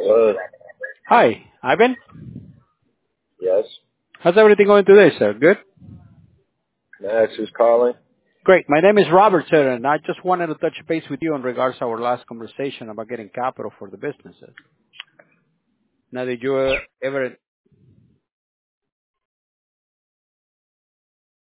Hi, Ivan. Yes. How's everything going today, sir? Good? Max who's calling. Great. My name is Robert, sir, and I just wanted to touch base with you in regards to our last conversation about getting capital for the businesses. Now, did you ever